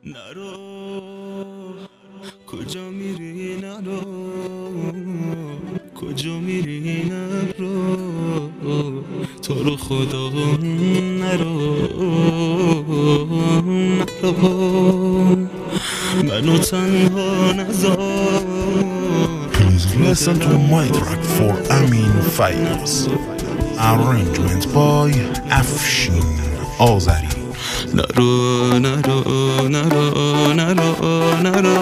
نرو کجا میری نرو کجا میری نرو تو رو خدا نرو منو تنها نذار. Please listen to my track for Amin Fayaz. Arrangement by Afshin Azari. نرو نرو نرو نرو نرو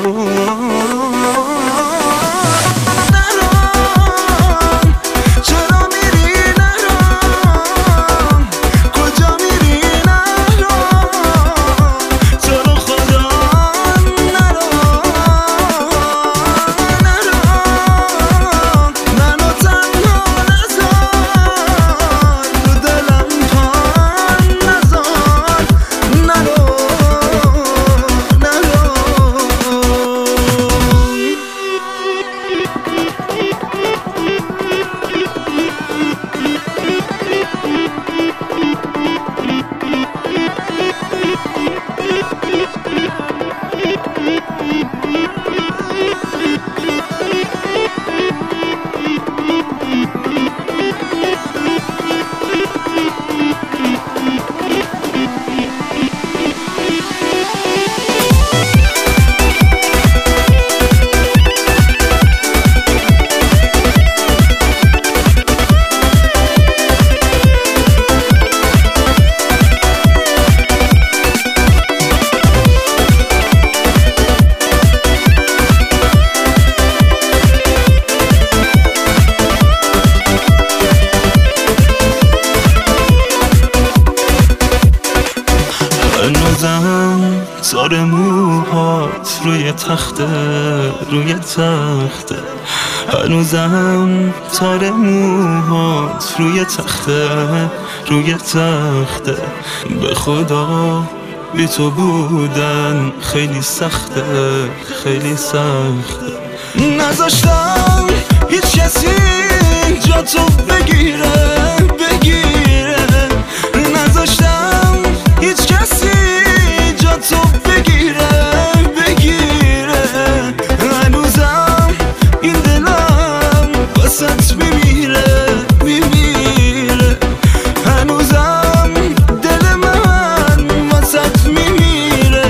هنوزم تار موهات روی تخته هنوزم تار موهات روی تخته به خدا بی تو بودن خیلی سخته نذاشتم هیچ کسی جا تو بگیره نذاشتم هیچ کسی جا تو بگیره هنوزم این دلم واسط میمیره هنوزم دل من واسط میمیره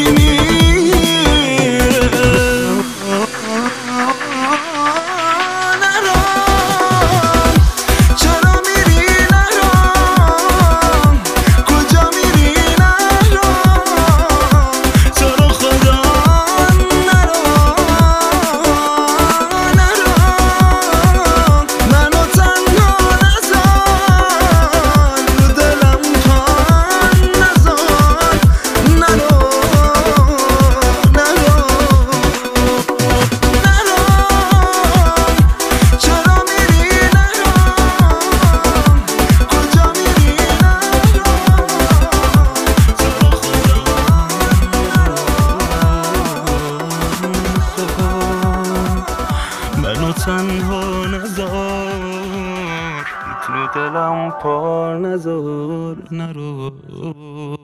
منو تنها نذار تو دلم پار نذار نرو